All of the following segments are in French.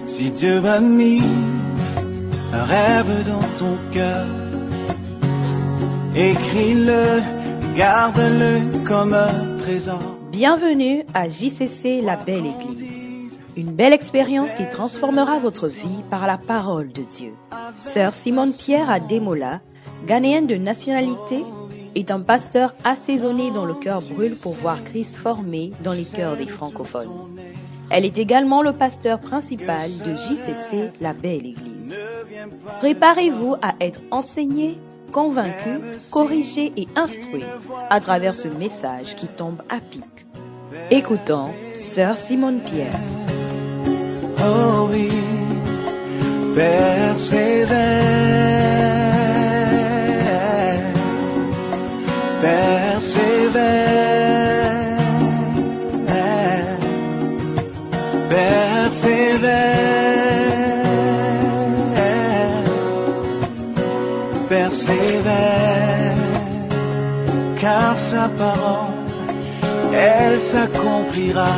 Si Dieu a mis un rêve dans ton cœur, écris-le, garde-le comme un trésor. Bienvenue à JCC, la belle église. Une belle expérience qui transformera votre vie par la parole de Dieu. Sœur Simone Pierre Ademola, ghanéenne de nationalité, est un pasteur assaisonné dont le cœur brûle pour voir Christ formé dans les cœurs des francophones. Elle est également le pasteur principal de JCC, la belle église. Préparez-vous à être enseigné, convaincu, corrigé et instruit à travers ce message qui tombe à pic. Écoutons Sœur Simone Pierre. Oh oui, persévère, persévère, persévère, persévère, car sa parole, elle s'accomplira.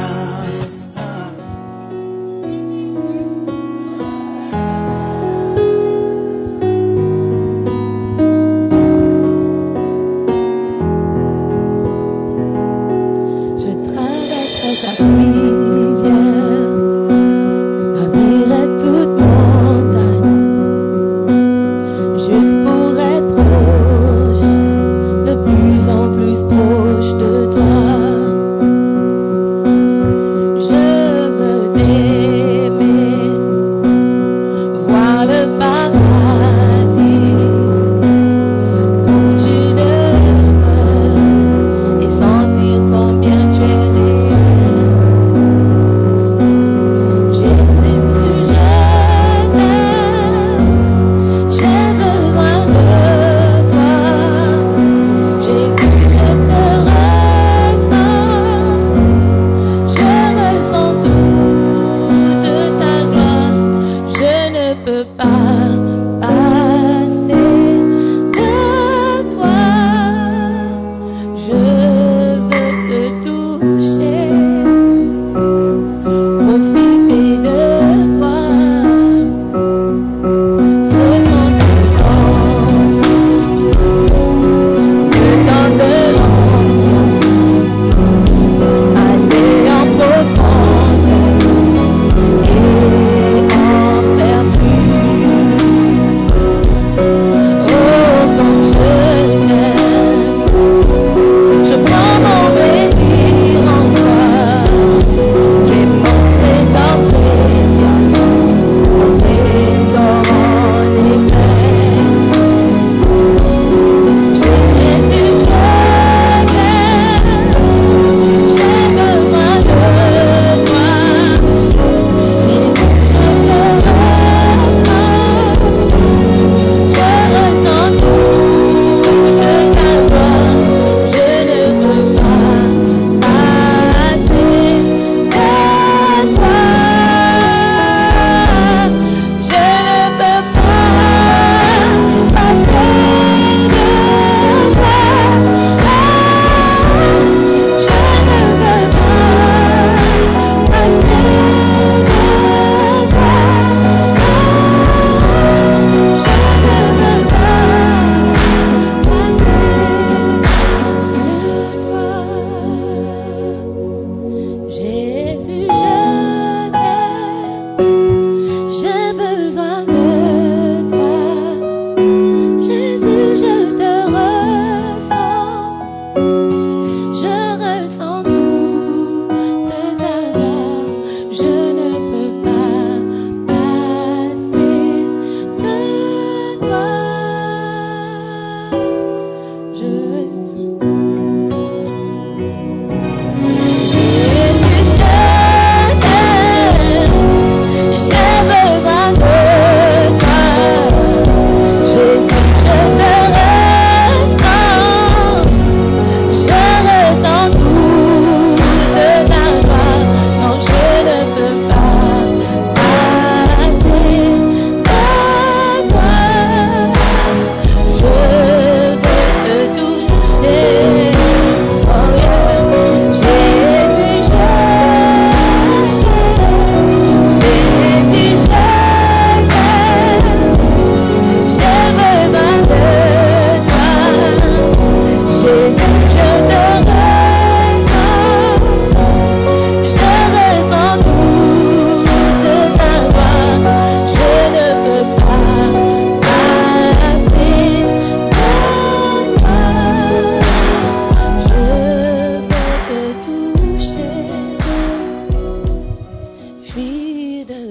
Pas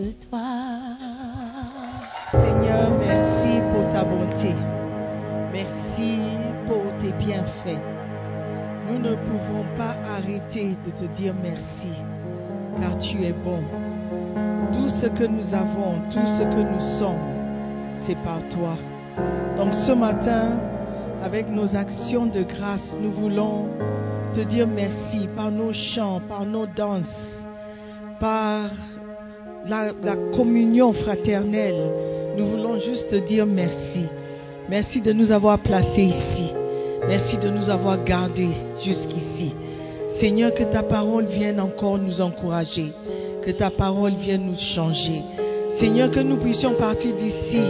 de toi. Seigneur, merci pour ta bonté. Merci pour tes bienfaits. Nous ne pouvons pas arrêter de te dire merci, car tu es bon. Tout ce que nous avons, tout ce que nous sommes, c'est par toi. Donc ce matin, avec nos actions de grâce, nous voulons te dire merci par nos chants, par nos danses, par la communion fraternelle. Nous voulons juste te dire merci. Merci de nous avoir placés ici. Merci de nous avoir gardés jusqu'ici. Seigneur, que ta parole vienne encore nous encourager. Que ta parole vienne nous changer. Seigneur, que nous puissions partir d'ici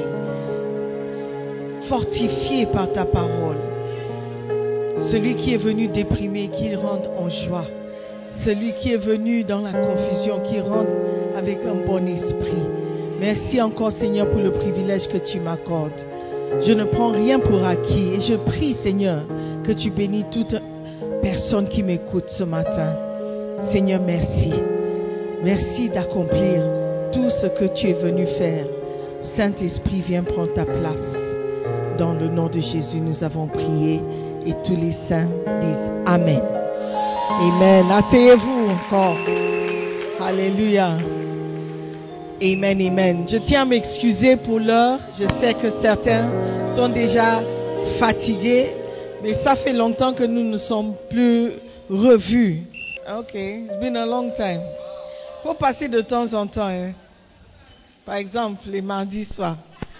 fortifiés par ta parole. Celui qui est venu déprimé, qu'il rentre en joie. Celui qui est venu dans la confusion, qu'il rentre avec un bon esprit. Merci encore, Seigneur, pour le privilège que tu m'accordes. Je ne prends rien pour acquis et je prie, Seigneur, que tu bénis toute personne qui m'écoute ce matin. Seigneur, merci. Merci d'accomplir tout ce que tu es venu faire. Saint-Esprit, viens prendre ta place. Dans le nom de Jésus, nous avons prié et tous les saints disent Amen. Amen. Asseyez-vous encore. Alléluia. Amen, amen. Je tiens à m'excuser pour l'heure. Je sais que certains sont déjà fatigués, mais ça fait longtemps que nous ne sommes plus revus. Ok, it's been a long time. Faut passer de temps en temps. Hein. Par exemple, les mardis soirs.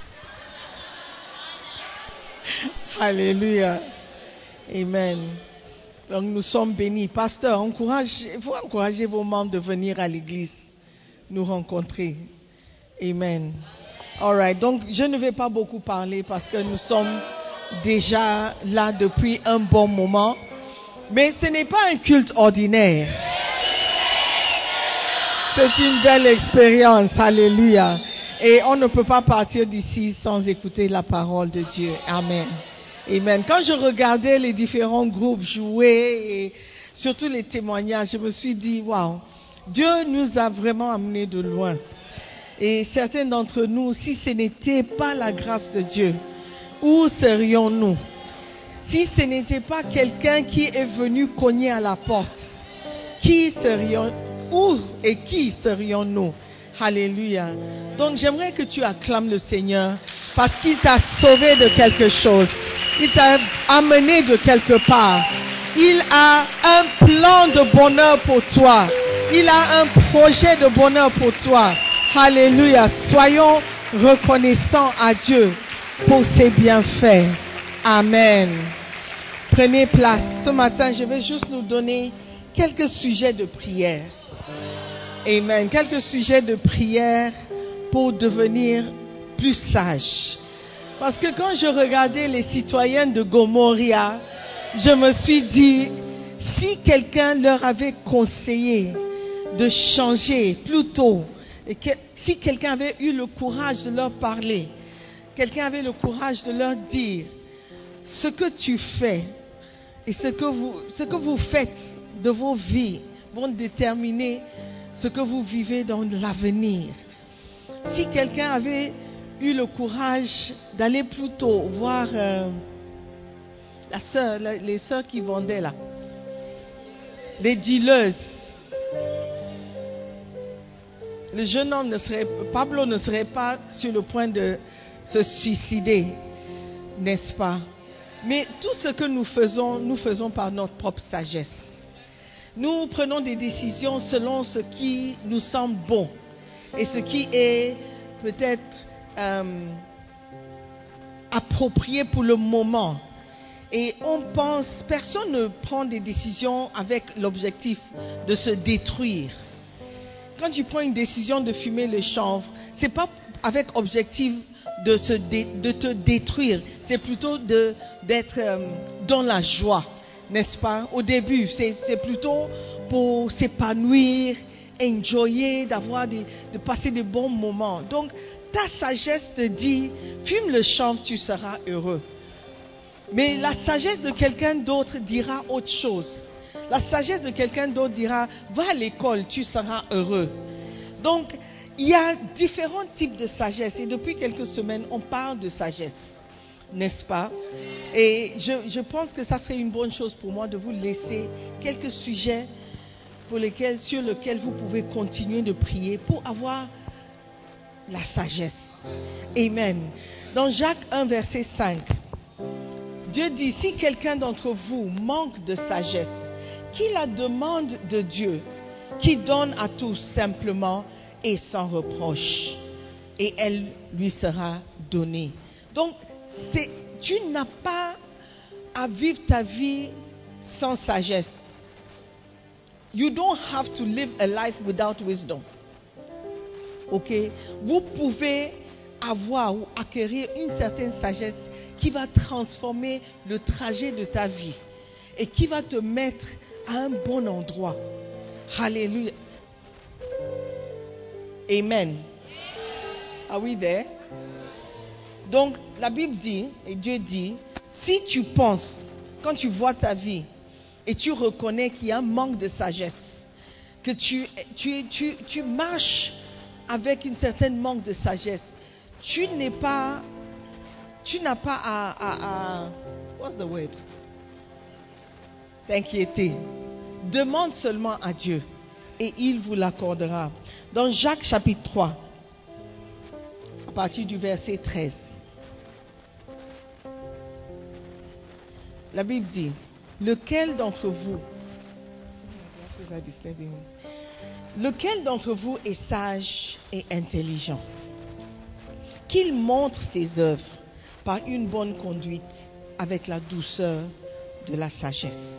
Alléluia. Amen. Donc nous sommes bénis. Pasteur, il faut encourager vos membres de venir à l'église nous rencontrer. Amen. All right. Donc je ne vais pas beaucoup parler parce que nous sommes déjà là depuis un bon moment. Mais ce n'est pas un culte ordinaire. C'est une belle expérience. Alléluia. Et on ne peut pas partir d'ici sans écouter la parole de Dieu. Amen. Amen. Quand je regardais les différents groupes jouer et surtout les témoignages, je me suis dit, waouh, Dieu nous a vraiment amenés de loin. Et certains d'entre nous, si ce n'était pas la grâce de Dieu, où serions-nous? Si ce n'était pas quelqu'un qui est venu cogner à la porte, qui serions-nous? Alléluia. Donc j'aimerais que tu acclames le Seigneur parce qu'il t'a sauvé de quelque chose. Il t'a amené de quelque part. Il a un plan de bonheur pour toi. Il a un projet de bonheur pour toi. Alléluia. Soyons reconnaissants à Dieu pour ses bienfaits. Amen. Prenez place. Ce matin, je vais juste nous donner quelques sujets de prière. Amen. Quelques sujets de prière pour devenir plus sages. Parce que quand je regardais les citoyens de Gomoria, je me suis dit, si quelqu'un leur avait conseillé de changer plus tôt, et si quelqu'un avait eu le courage de leur parler, quelqu'un avait le courage de leur dire, ce que tu fais et ce que vous faites de vos vies vont déterminer ce que vous vivez dans l'avenir. Si quelqu'un avait eu le courage d'aller plus tôt voir les sœurs qui vendaient là, les dealers, le jeune homme Pablo ne serait pas sur le point de se suicider, n'est-ce pas? Mais tout ce que nous faisons par notre propre sagesse. Nous prenons des décisions selon ce qui nous semble bon et ce qui est peut-être approprié pour le moment. Et on pense, personne ne prend des décisions avec l'objectif de se détruire. Quand tu prends une décision de fumer le chanvre, c'est pas avec objectif de te détruire, c'est plutôt d'être dans la joie, n'est-ce pas? Au début, c'est plutôt pour s'épanouir, enjoyer, de passer de bons moments. Donc, ta sagesse te dit, fume le chanvre, tu seras heureux. Mais la sagesse de quelqu'un d'autre dira autre chose. La sagesse de quelqu'un d'autre dira, va à l'école, tu seras heureux. Donc, Il y a différents types de sagesse et depuis quelques semaines, on parle de sagesse, n'est-ce pas? Et je pense que ça serait une bonne chose pour moi de vous laisser quelques sujets sur lesquels vous pouvez continuer de prier pour avoir la sagesse. Amen. Dans Jacques 1, verset 5, Dieu dit, si quelqu'un d'entre vous manque de sagesse, qu'il la demande de Dieu, qui donne à tous simplement et sans reproche, et elle lui sera donnée. Donc, tu n'as pas à vivre ta vie sans sagesse. You don't have to live a life without wisdom. Ok? Vous pouvez avoir ou acquérir une certaine sagesse qui va transformer le trajet de ta vie et qui va te mettre à un bon endroit. Alléluia. Amen. Are we there? Donc, la Bible dit, et Dieu dit, si tu penses, quand tu vois ta vie, et tu reconnais qu'il y a un manque de sagesse, que tu marches avec une certaine manque de sagesse, tu n'as pas à what's the word? T'inquiéter. Demande seulement à Dieu et il vous l'accordera. Dans Jacques chapitre 3, à partir du verset 13, la Bible dit, lequel d'entre vous est sage et intelligent? Qu'il montre ses œuvres par une bonne conduite avec la douceur de la sagesse.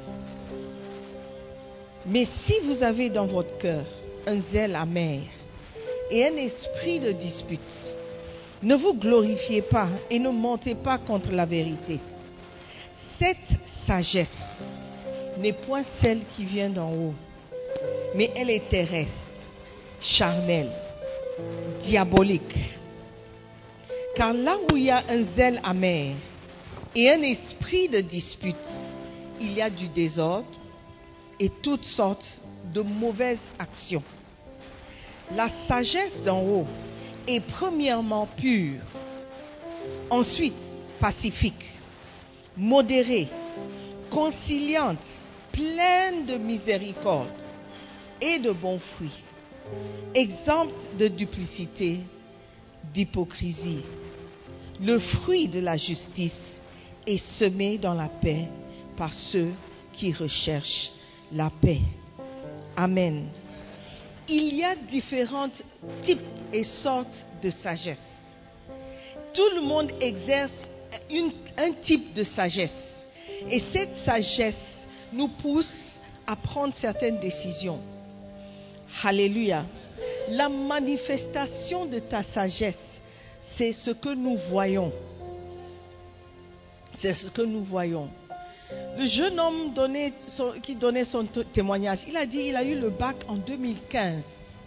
Mais si vous avez dans votre cœur un zèle amer et un esprit de dispute, ne vous glorifiez pas et ne mentez pas contre la vérité. Cette sagesse n'est point celle qui vient d'en haut, mais elle est terrestre, charnelle, diabolique. Car là où il y a un zèle amer et un esprit de dispute, il y a du désordre et toutes sortes de mauvaises actions. La sagesse d'en haut est premièrement pure, ensuite pacifique, modérée, conciliante, pleine de miséricorde et de bons fruits, exempte de duplicité, d'hypocrisie. Le fruit de la justice est semé dans la paix par ceux qui recherchent la paix. Amen. Il y a différents types et sortes de sagesse. Tout le monde exerce un type de sagesse. Et cette sagesse nous pousse à prendre certaines décisions. Alléluia. La manifestation de ta sagesse, c'est ce que nous voyons. C'est ce que nous voyons. Le jeune homme qui donnait son témoignage, il a dit qu'il a eu le bac en 2015.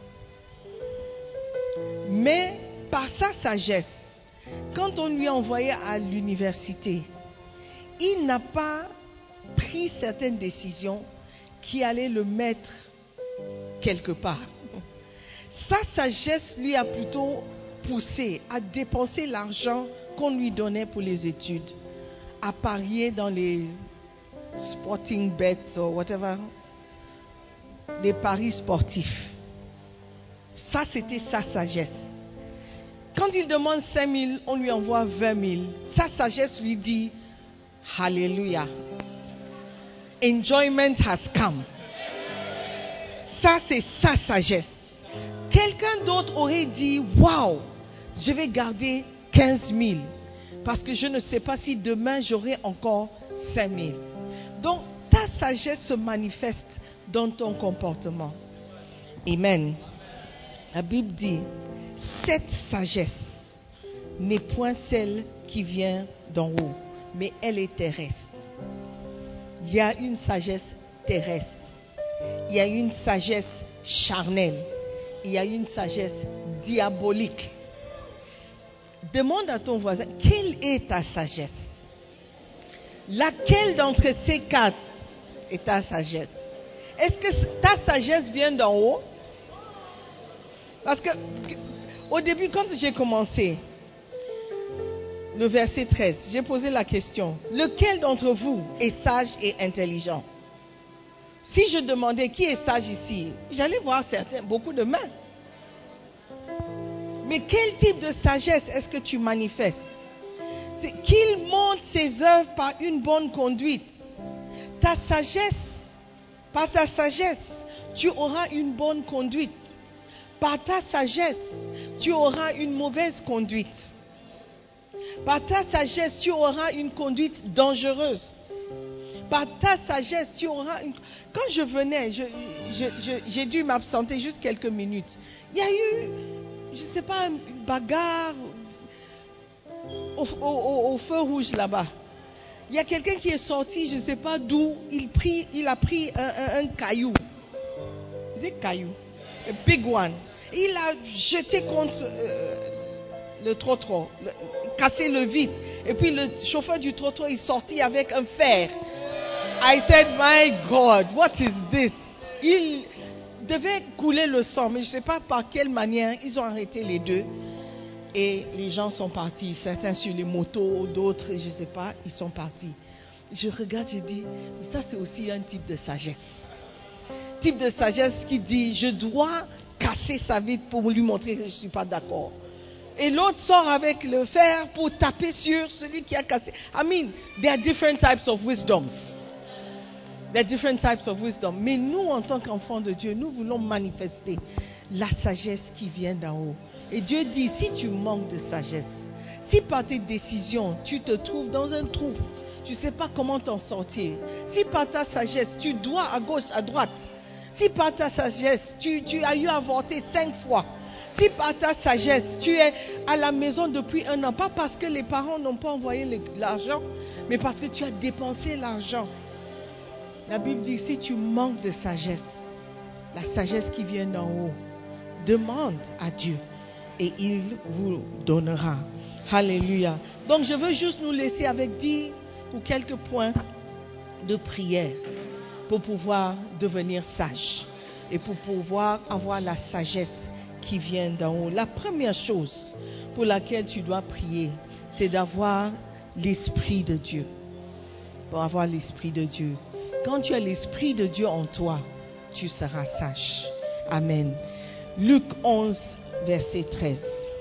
Mais par sa sagesse, quand on lui a envoyé à l'université, il n'a pas pris certaines décisions qui allaient le mettre quelque part. Sa sagesse lui a plutôt poussé à dépenser l'argent qu'on lui donnait pour les études, à parier dans les sporting bets ou whatever, les paris sportifs. Ça, c'était sa sagesse. Quand il demande 5 000, on lui envoie 20 000. Sa sagesse lui dit, Alléluia. Enjoyment has come. Ça, c'est sa sagesse. Quelqu'un d'autre aurait dit, waouh, je vais garder 15 000 parce que je ne sais pas si demain j'aurai encore 5 000. Donc, ta sagesse se manifeste dans ton comportement. Amen. La Bible dit, cette sagesse n'est point celle qui vient d'en haut, mais elle est terrestre. Il y a une sagesse terrestre. Il y a une sagesse charnelle. Il y a une sagesse diabolique. Demande à ton voisin, quelle est ta sagesse? Laquelle d'entre ces quatre est ta sagesse? Est-ce que ta sagesse vient d'en haut? Parce que au début, quand j'ai commencé, le verset 13, j'ai posé la question, lequel d'entre vous est sage et intelligent? Si je demandais qui est sage ici, j'allais voir beaucoup de mains. Mais quel type de sagesse est-ce que tu manifestes? C'est qu'il montre ses œuvres par une bonne conduite. Ta sagesse, par ta sagesse, tu auras une bonne conduite. Par ta sagesse, tu auras une mauvaise conduite. Par ta sagesse, tu auras une conduite dangereuse. Par ta sagesse, tu auras une... Quand je venais, j'ai dû m'absenter juste quelques minutes. Il y a eu, je ne sais pas, une bagarre au feu rouge là-bas. Il y a quelqu'un qui est sorti, je ne sais pas d'où, il a pris un caillou. C'est caillou, un big one. Il l'a jeté contre le trottoir, cassé le vitre. Et puis le chauffeur du trottoir est sorti avec un fer. I said, my God, what is this? Il devait couler le sang, mais je ne sais pas par quelle manière. Ils ont arrêté les deux. Et les gens sont partis. Certains sur les motos, d'autres, je ne sais pas, ils sont partis. Je regarde, je dis, ça c'est aussi un type de sagesse. Type de sagesse qui dit, je dois casser sa vitre pour lui montrer que je ne suis pas d'accord. Et l'autre sort avec le fer pour taper sur celui qui a cassé. I mean, there are different types of wisdoms. There are different types of wisdom. Mais nous, en tant qu'enfants de Dieu, nous voulons manifester la sagesse qui vient d'en haut. Et Dieu dit, si tu manques de sagesse, si par tes décisions, tu te trouves dans un trou, tu ne sais pas comment t'en sortir. Si par ta sagesse, tu dois à gauche, à droite. Si par ta sagesse, tu as eu à avorter 5 fois. Si par ta sagesse, tu es à la maison depuis 1 an, pas parce que les parents n'ont pas envoyé l'argent, mais parce que tu as dépensé l'argent. La Bible dit, si tu manques de sagesse, la sagesse qui vient d'en haut, demande à Dieu et il vous donnera. Alléluia. Donc je veux juste nous laisser avec 10 ou quelques points de prière pour pouvoir devenir sage et pour pouvoir avoir la sagesse qui vient d'en haut. La première chose pour laquelle tu dois prier, c'est d'avoir l'Esprit de Dieu. Pour avoir l'Esprit de Dieu. Quand tu as l'Esprit de Dieu en toi, tu seras sage. Amen. Luc 11, verset 13.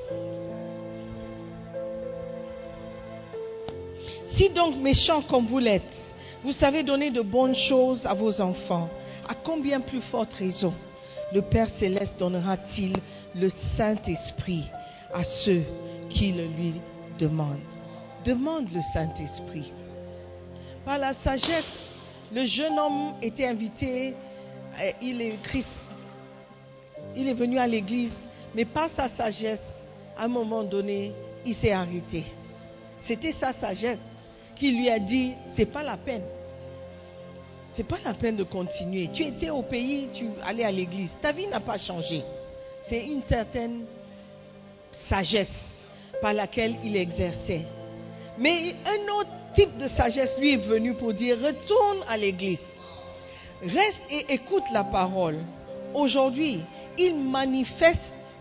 Si donc méchants comme vous l'êtes, vous savez donner de bonnes choses à vos enfants, à combien plus forte raison le Père Céleste donnera-t-il le Saint-Esprit à ceux qui le lui demandent? Demande le Saint-Esprit. Par la sagesse, le jeune homme était invité, il est venu à l'église, mais par sa sagesse, à un moment donné, il s'est arrêté. C'était sa sagesse qui lui a dit, c'est pas la peine. C'est pas la peine de continuer. Tu étais au pays, tu allais à l'église. Ta vie n'a pas changé. C'est une certaine sagesse par laquelle il exerçait. Mais un autre type de sagesse lui est venu pour dire, retourne à l'église. Reste et écoute la parole. Aujourd'hui, il manifeste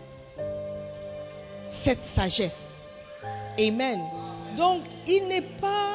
cette sagesse. Amen. Donc, il n'est pas...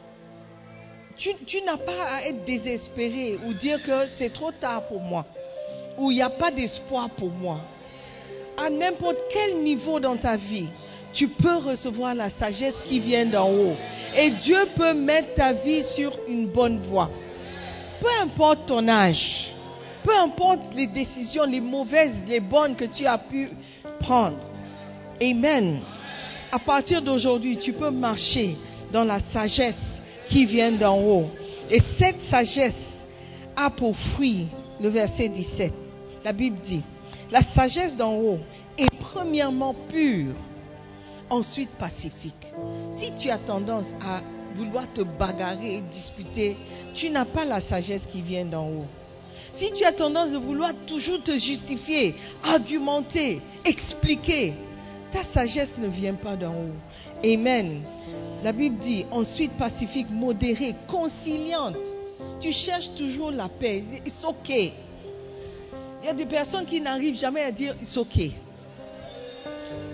Tu n'as pas à être désespéré ou dire que c'est trop tard pour moi. Ou il n'y a pas d'espoir pour moi. À n'importe quel niveau dans ta vie, tu peux recevoir la sagesse qui vient d'en haut. Et Dieu peut mettre ta vie sur une bonne voie. Peu importe ton âge, peu importe les décisions, les mauvaises, les bonnes que tu as pu prendre. Amen. À partir d'aujourd'hui, tu peux marcher dans la sagesse qui vient d'en haut. Et cette sagesse a pour fruit, le verset 17, la Bible dit, la sagesse d'en haut est premièrement pure, ensuite pacifique. Si tu as tendance à vouloir te bagarrer et disputer, tu n'as pas la sagesse qui vient d'en haut. Si tu as tendance à vouloir toujours te justifier, argumenter, expliquer, ta sagesse ne vient pas d'en haut. Amen. La Bible dit, ensuite pacifique, modérée, conciliante. Tu cherches toujours la paix. It's okay. Il y a des personnes qui n'arrivent jamais à dire it's okay.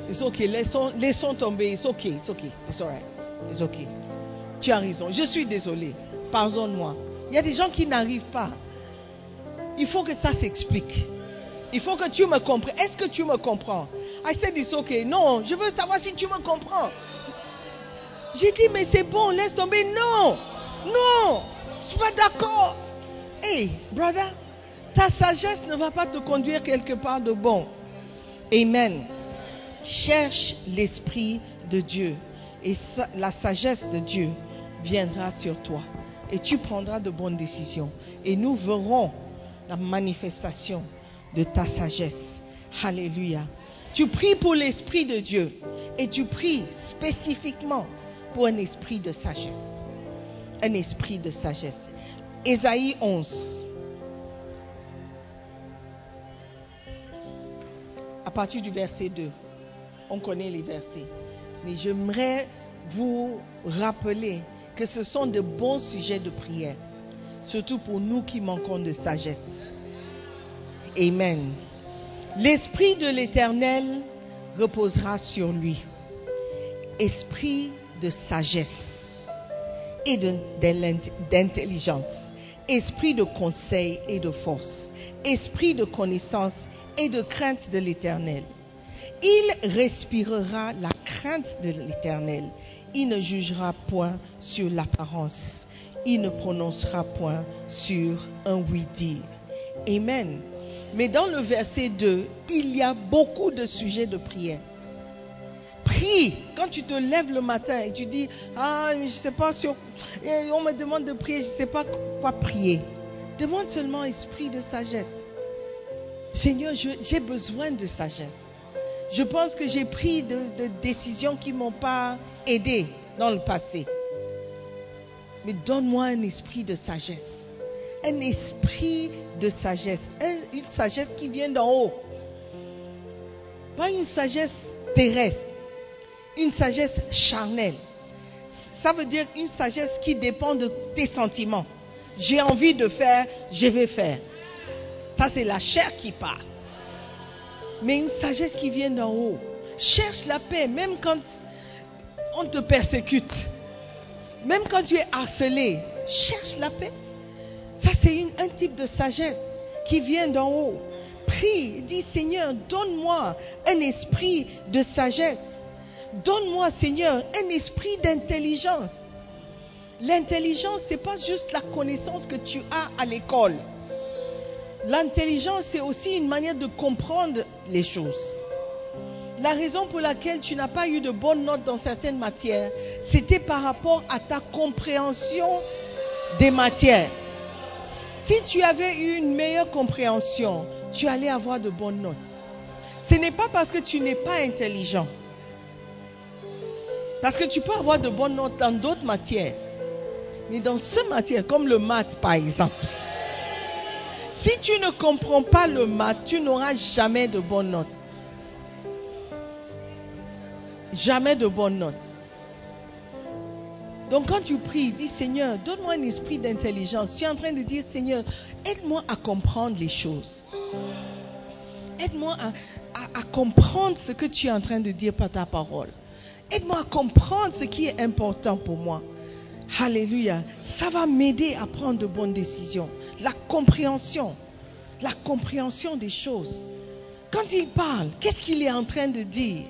It's okay, laissons tomber. It's okay, it's okay, it's alright, it's okay. Tu as raison, je suis désolé, pardonne-moi. Il y a des gens qui n'arrivent pas. Il faut que ça s'explique. Il faut que tu me comprennes. Est-ce que tu me comprends? I said it's okay. Non, je veux savoir si tu me comprends. J'ai dit mais c'est bon, laisse tomber. Non, non, je suis pas d'accord. Hey, brother, ta sagesse ne va pas te conduire quelque part de bon. Amen. Cherche l'Esprit de Dieu et la sagesse de Dieu viendra sur toi et tu prendras de bonnes décisions et nous verrons la manifestation de ta sagesse. Alléluia. Tu pries pour l'Esprit de Dieu et tu pries spécifiquement pour un esprit de sagesse. Un esprit de sagesse. Ésaïe 11. À partir du verset 2. On connaît les versets. Mais j'aimerais vous rappeler que ce sont de bons sujets de prière. Surtout pour nous qui manquons de sagesse. Amen. L'Esprit de l'Éternel reposera sur lui. Esprit de sagesse et d'intelligence. Esprit de conseil et de force. Esprit de connaissance et de crainte de l'Éternel. Il respirera la crainte de l'Éternel. Il ne jugera point sur l'apparence. Il ne prononcera point sur un oui-dire. Amen. Mais dans le verset 2, il y a beaucoup de sujets de prière. Prie. Quand tu te lèves le matin et tu dis, je ne sais pas sur... On me demande de prier, je ne sais pas quoi prier. Demande seulement esprit de sagesse. Seigneur, j'ai besoin de sagesse. Je pense que j'ai pris de décisions qui ne m'ont pas aidé dans le passé. Mais donne-moi un esprit de sagesse. Un esprit de sagesse. Une sagesse qui vient d'en haut. Pas une sagesse terrestre. Une sagesse charnelle. Ça veut dire une sagesse qui dépend de tes sentiments. J'ai envie de faire, je vais faire. Ça, c'est la chair qui parle. Mais une sagesse qui vient d'en haut. Cherche la paix, même quand on te persécute. Même quand tu es harcelé. Cherche la paix. Ça, c'est un type de sagesse qui vient d'en haut. Prie, dis Seigneur, donne-moi un esprit de sagesse. Donne-moi, Seigneur, un esprit d'intelligence. L'intelligence, ce n'est pas juste la connaissance que tu as à l'école. L'intelligence, c'est aussi une manière de comprendre les choses. La raison pour laquelle tu n'as pas eu de bonnes notes dans certaines matières, c'était par rapport à ta compréhension des matières. Si tu avais eu une meilleure compréhension, tu allais avoir de bonnes notes. Ce n'est pas parce que tu n'es pas intelligent. Parce que tu peux avoir de bonnes notes dans d'autres matières. Mais dans ce matière, comme le maths par exemple, si tu ne comprends pas le maths, tu n'auras jamais de bonnes notes. Jamais de bonnes notes. Donc quand tu pries, dis Seigneur, donne-moi un esprit d'intelligence. Tu es en train de dire Seigneur, aide-moi à comprendre les choses. Aide-moi à comprendre ce que tu es en train de dire par ta parole. Aide-moi à comprendre ce qui est important pour moi. Alléluia. Ça va m'aider à prendre de bonnes décisions. La compréhension des choses. Quand il parle, qu'est-ce qu'il est en train de dire?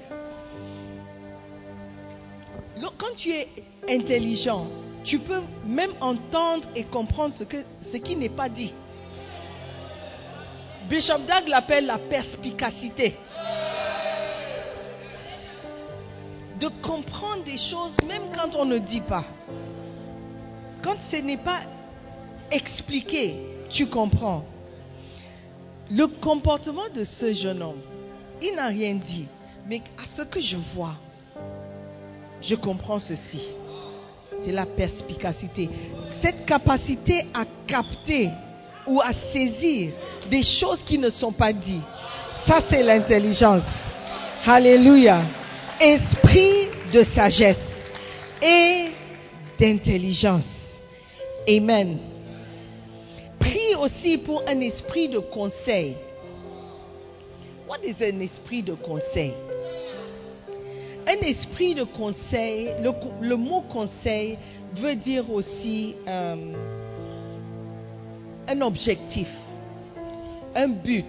Quand tu es intelligent, tu peux même entendre et comprendre ce qui n'est pas dit. Bishop Dag l'appelle la perspicacité. De comprendre des choses même quand on ne dit pas. Quand ce n'est pas expliqué, tu comprends. Le comportement de ce jeune homme, il n'a rien dit. Mais à ce que je vois, je comprends ceci. C'est la perspicacité. Cette capacité à capter ou à saisir des choses qui ne sont pas dites. Ça, c'est l'intelligence. Alléluia. Esprit de sagesse et d'intelligence. Amen. Prie aussi pour un esprit de conseil. What is un esprit de conseil? Un esprit de conseil, le mot conseil veut dire aussi un objectif, un but,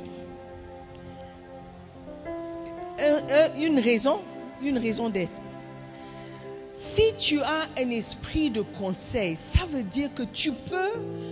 une raison d'être. Si tu as un esprit de conseil, ça veut dire que tu peux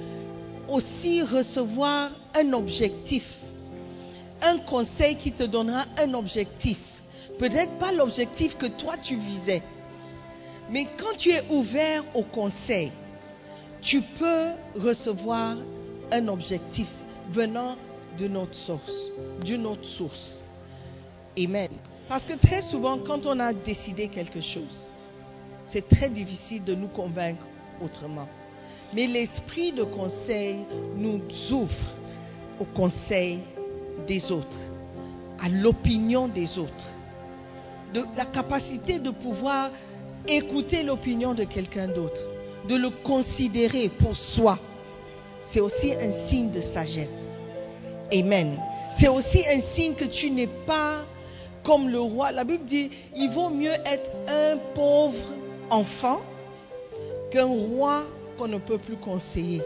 aussi recevoir un objectif, un conseil qui te donnera un objectif. Peut-être pas l'objectif que toi tu visais, mais quand tu es ouvert au conseil, tu peux recevoir un objectif venant de notre source, d'une autre source. Amen. Parce que très souvent, quand on a décidé quelque chose, c'est très difficile de nous convaincre autrement. Mais l'esprit de conseil nous ouvre au conseil des autres, à l'opinion des autres, de la capacité de pouvoir écouter l'opinion de quelqu'un d'autre, de le considérer pour soi. C'est aussi un signe de sagesse. Amen. C'est aussi un signe que tu n'es pas comme le roi. La Bible dit, il vaut mieux être un pauvre enfant qu'un roi qu'on ne peut plus conseiller.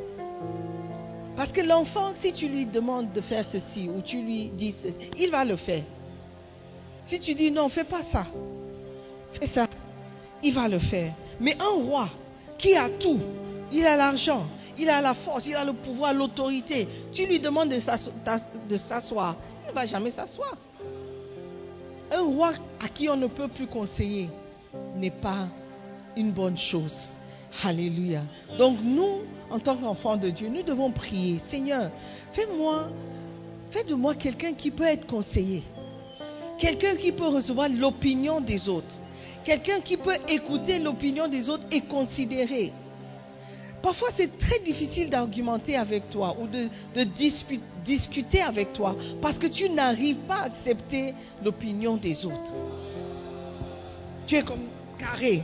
Parce que l'enfant, si tu lui demandes de faire ceci ou tu lui dis ceci, il va le faire. Si tu dis non, fais pas ça, fais ça, il va le faire. Mais un roi qui a tout, il a l'argent, il a la force, il a le pouvoir, l'autorité, tu lui demandes de s'asseoir, il ne va jamais s'asseoir. Un roi à qui on ne peut plus conseiller n'est pas une bonne chose. Alléluia. Donc nous, en tant qu'enfants de Dieu, nous devons prier. Seigneur, fais de moi quelqu'un qui peut être conseillé. Quelqu'un qui peut recevoir l'opinion des autres. Quelqu'un qui peut écouter l'opinion des autres et considérer. Parfois, c'est très difficile d'argumenter avec toi ou de discuter avec toi parce que tu n'arrives pas à accepter l'opinion des autres. Tu es comme carré.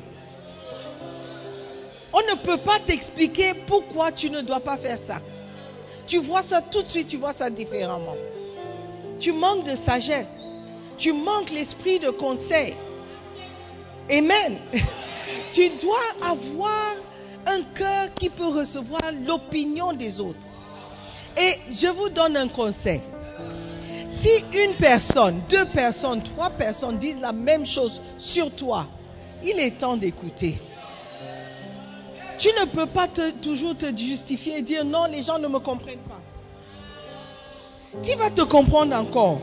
On ne peut pas t'expliquer pourquoi tu ne dois pas faire ça. Tu vois ça tout de suite, tu vois ça différemment. Tu manques de sagesse. Tu manques l'esprit de conseil. Amen. Tu dois avoir un cœur qui peut recevoir l'opinion des autres. Et je vous donne un conseil. Si une personne, 2 personnes, 3 personnes disent la même chose sur toi, il est temps d'écouter. Tu ne peux pas toujours te justifier et dire non, les gens ne me comprennent pas. Qui va te comprendre encore?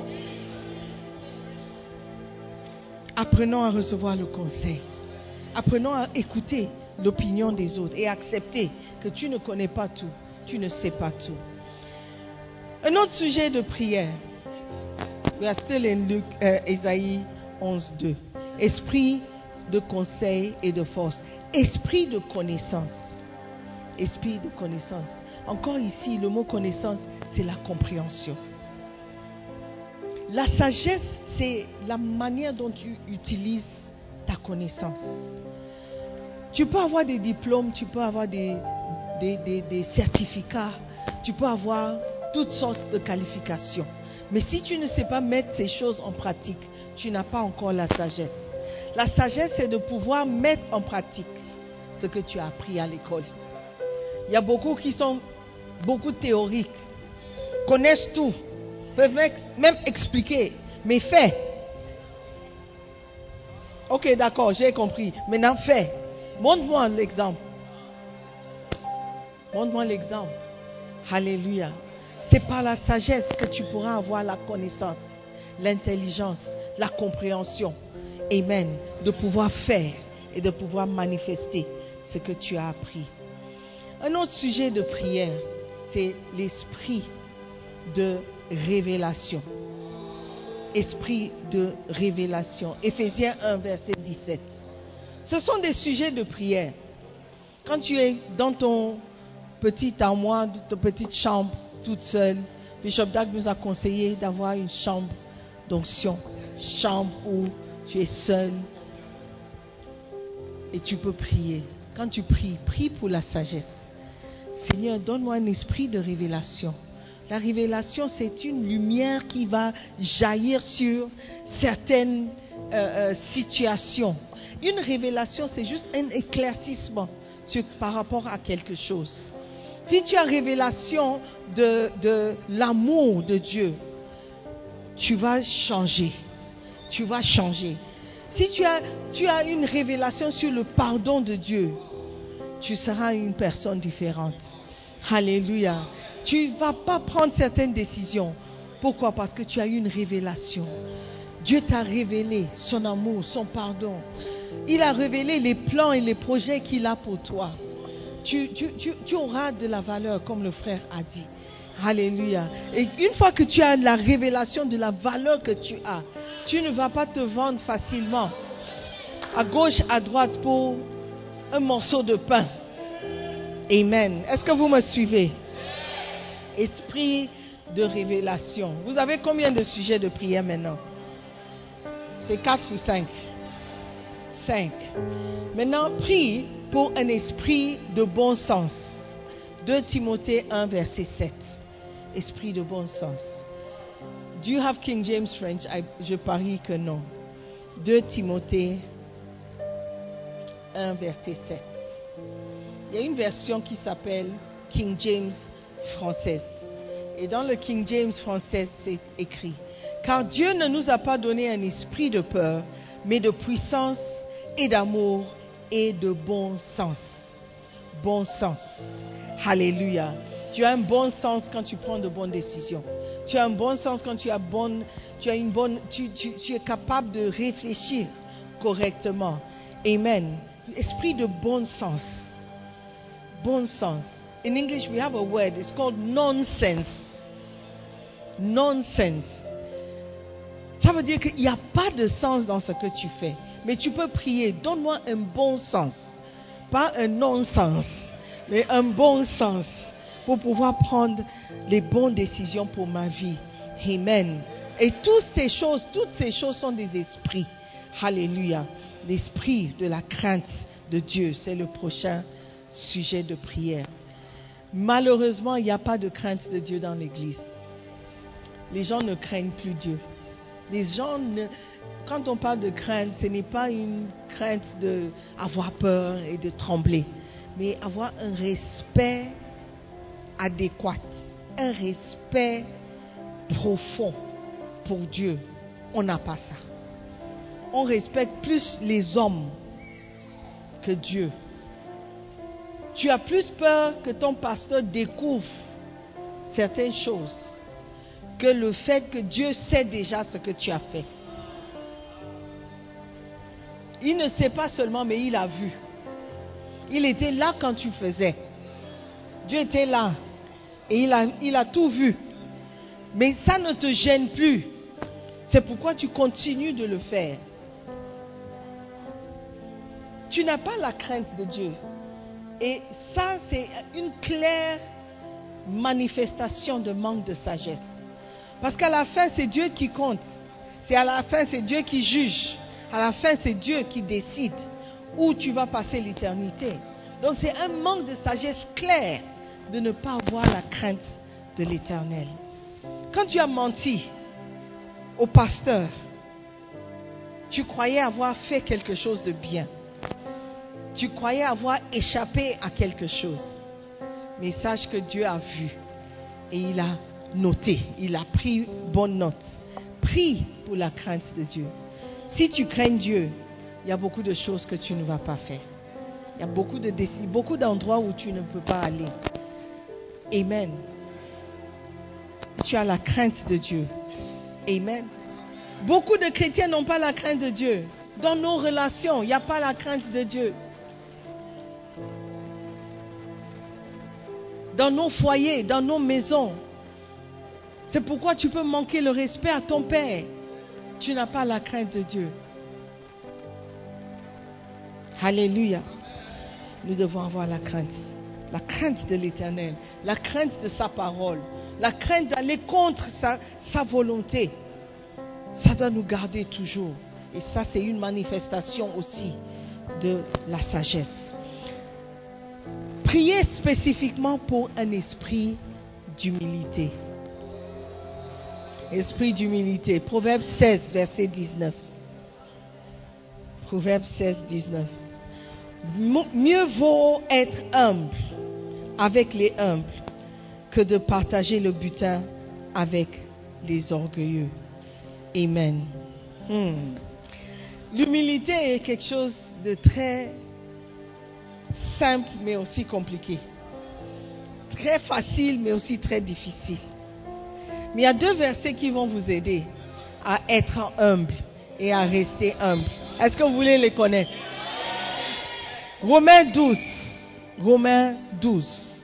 Apprenons à recevoir le conseil. Apprenons à écouter l'opinion des autres et accepter que tu ne connais pas tout, tu ne sais pas tout. Un autre sujet de prière. We are still in Ésaïe 11:2. Esprit de conseil et de force. Esprit de connaissance. Esprit de connaissance. Encore ici, le mot connaissance, c'est la compréhension. La sagesse, c'est la manière dont tu utilises ta connaissance. Tu peux avoir des diplômes, tu peux avoir des certificats, tu peux avoir toutes sortes de qualifications. Mais si tu ne sais pas mettre ces choses en pratique, tu n'as pas encore la sagesse. La sagesse, c'est de pouvoir mettre en pratique ce que tu as appris à l'école. Il y a beaucoup qui sont beaucoup théoriques, connaissent tout, peuvent même expliquer, mais fais. Ok, d'accord, j'ai compris. Maintenant, fais. Montre-moi l'exemple. Montre-moi l'exemple. Alléluia. C'est par la sagesse que tu pourras avoir la connaissance, l'intelligence, la compréhension. Amen. De pouvoir faire et de pouvoir manifester ce que tu as appris. Un autre sujet de prière, c'est l'esprit de révélation. Esprit de révélation. Éphésiens 1, verset 17. Ce sont des sujets de prière. Quand tu es dans ton petit armoire, ta petite chambre, toute seule, Bishop Dag nous a conseillé d'avoir une chambre d'onction. Chambre où tu es seul et tu peux prier. Quand tu pries, prie pour la sagesse. Seigneur, donne-moi un esprit de révélation. La révélation, c'est une lumière qui va jaillir sur certaines situations. Une révélation, c'est juste un éclaircissement par rapport à quelque chose. Si tu as révélation de l'amour de Dieu, tu vas changer. Tu vas changer. Si tu as une révélation sur le pardon de Dieu, tu seras une personne différente. Alléluia. Tu ne vas pas prendre certaines décisions. Pourquoi? Parce que tu as eu une révélation. Dieu t'a révélé son amour, son pardon. Il a révélé les plans et les projets qu'il a pour toi. Tu auras de la valeur, comme le frère a dit. Alléluia. Et une fois que tu as la révélation de la valeur que tu as, tu ne vas pas te vendre facilement à gauche, à droite pour un morceau de pain. Amen. Est-ce que vous me suivez? Esprit de révélation. Vous avez combien de sujets de prière maintenant? C'est 4 ou 5? 5. Maintenant, prie pour un esprit de bon sens. 2 Timothée 1, verset 7. Esprit de bon sens. Do you have King James French? Je parie que non. 2 Timothée 1, verset 7. Il y a une version qui s'appelle King James française. Et dans le King James français, c'est écrit: car Dieu ne nous a pas donné un esprit de peur, mais de puissance et d'amour et de bon sens. Bon sens. Alléluia. Tu as un bon sens quand tu prends de bonnes décisions. Tu as un bon sens quand tu es capable de réfléchir correctement. Amen. Esprit de bon sens. Bon sens. In English, we have a word. It's called nonsense. Nonsense. Ça veut dire qu'il n'y a pas de sens dans ce que tu fais. Mais tu peux prier. Donne-moi un bon sens. Pas un non-sens, mais un bon sens pour pouvoir prendre les bonnes décisions pour ma vie. Amen. Et toutes ces choses sont des esprits. Alléluia. L'esprit de la crainte de Dieu, c'est le prochain sujet de prière. Malheureusement, il n'y a pas de crainte de Dieu dans l'Église. Les gens ne craignent plus Dieu. Quand on parle de crainte, ce n'est pas une crainte d'avoir peur et de trembler, mais avoir un respect adéquat, un respect profond pour Dieu. On n'a pas ça. On respecte plus les hommes que Dieu. Tu as plus peur que ton pasteur découvre certaines choses que le fait que Dieu sait déjà ce que tu as fait. Il ne sait pas seulement, mais il a vu. Il était là quand tu faisais. Dieu était là. Et il a tout vu. Mais ça ne te gêne plus. C'est pourquoi tu continues de le faire. Tu n'as pas la crainte de Dieu. Et ça, c'est une claire manifestation de manque de sagesse. Parce qu'à la fin, c'est Dieu qui compte. À la fin, c'est Dieu qui juge. À la fin, c'est Dieu qui décide où tu vas passer l'éternité. Donc, c'est un manque de sagesse clair de ne pas avoir la crainte de l'Éternel. Quand tu as menti au pasteur, tu croyais avoir fait quelque chose de bien. Tu croyais avoir échappé à quelque chose. Mais sache que Dieu a vu et il a noté, il a pris bonne note. Prie pour la crainte de Dieu. Si tu crains Dieu, il y a beaucoup de choses que tu ne vas pas faire. Il y a beaucoup d'endroits où tu ne peux pas aller. Amen. Tu as la crainte de Dieu. Amen. Beaucoup de chrétiens n'ont pas la crainte de Dieu. Dans nos relations, il n'y a pas la crainte de Dieu. Dans nos foyers, dans nos maisons. C'est pourquoi tu peux manquer le respect à ton père. Tu n'as pas la crainte de Dieu. Alléluia. Nous devons avoir la crainte de l'Éternel, la crainte de sa parole, la crainte d'aller contre sa volonté. Ça doit nous garder toujours. Et ça, c'est une manifestation aussi de la sagesse. Priez spécifiquement pour un esprit d'humilité. Esprit d'humilité. Proverbe 16, verset 19. Proverbe 16, 19. Mieux vaut être humble avec les humbles que de partager le butin avec les orgueilleux. Amen. L'humilité est quelque chose de très simple mais aussi compliqué. Très facile mais aussi très difficile. Mais il y a 2 versets qui vont vous aider à être humble et à rester humble. Est-ce que vous voulez les connaître? Romains 12. Romains 12.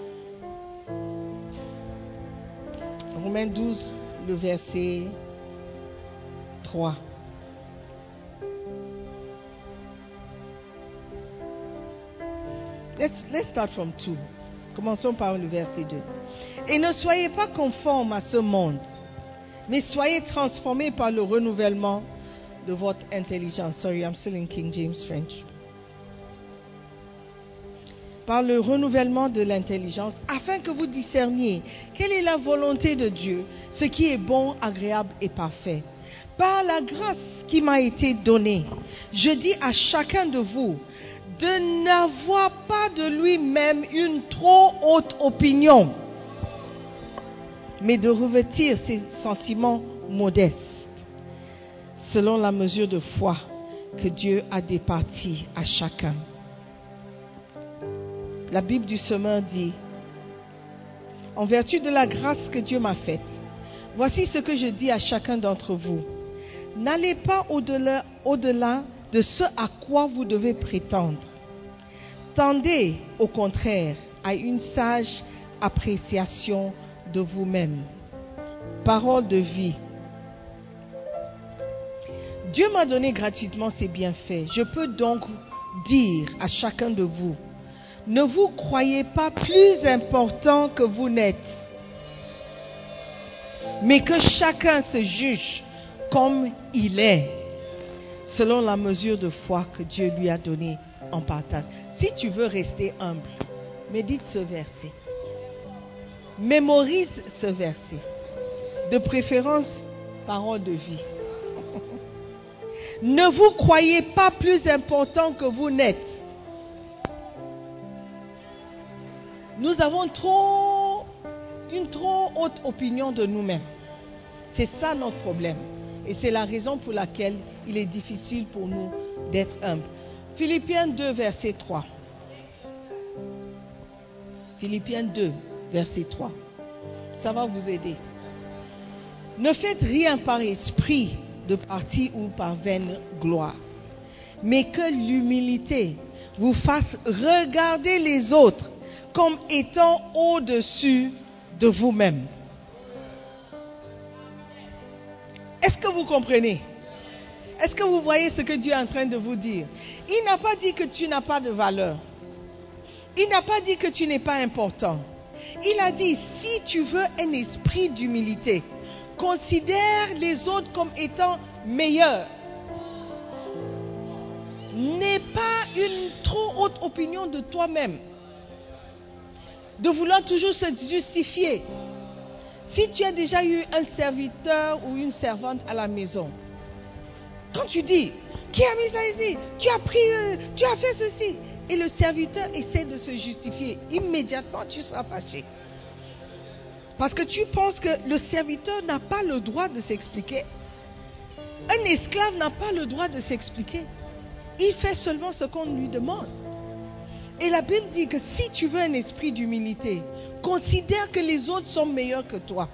Romains 12, le verset 3. Let's start from 2. Commençons par le verset 2. Et ne soyez pas conformes à ce monde, mais soyez transformés par le renouvellement de votre intelligence. Sorry, I'm still in King James French. Par le renouvellement de l'intelligence, afin que vous discerniez quelle est la volonté de Dieu, ce qui est bon, agréable et parfait. Par la grâce qui m'a été donnée, je dis à chacun de vous de n'avoir pas de lui-même une trop haute opinion, mais de revêtir ses sentiments modestes, selon la mesure de foi que Dieu a départie à chacun. La Bible du Semeur dit, en vertu de la grâce que Dieu m'a faite, voici ce que je dis à chacun d'entre vous. N'allez pas au-delà de ce à quoi vous devez prétendre. Tendez, au contraire, à une sage appréciation de vous-même. Parole de vie. Dieu m'a donné gratuitement ses bienfaits. Je peux donc dire à chacun de vous, ne vous croyez pas plus important que vous n'êtes, mais que chacun se juge comme il est, selon la mesure de foi que Dieu lui a donnée en partage. Si tu veux rester humble, médite ce verset. Mémorise ce verset. De préférence, parole de vie. Ne vous croyez pas plus important que vous n'êtes. Nous avons une trop haute opinion de nous-mêmes. C'est ça notre problème. Et c'est la raison pour laquelle il est difficile pour nous d'être humbles. Philippiens 2, verset 3. Philippiens 2, verset 3. Ça va vous aider. Ne faites rien par esprit de parti ou par vaine gloire, mais que l'humilité vous fasse regarder les autres comme étant au-dessus de vous-même. Est-ce que vous comprenez? Est-ce que vous voyez ce que Dieu est en train de vous dire? Il n'a pas dit que tu n'as pas de valeur. Il n'a pas dit que tu n'es pas important. Il a dit, si tu veux un esprit d'humilité, considère les autres comme étant meilleurs. N'aie pas une trop haute opinion de toi-même. De vouloir toujours se justifier. Si tu as déjà eu un serviteur ou une servante à la maison, quand tu dis, qui a mis ça ici? Tu as fait ceci. Et le serviteur essaie de se justifier. Immédiatement, tu seras fâché. Parce que tu penses que le serviteur n'a pas le droit de s'expliquer. Un esclave n'a pas le droit de s'expliquer. Il fait seulement ce qu'on lui demande. Et la Bible dit que si tu veux un esprit d'humilité, considère que les autres sont meilleurs que toi.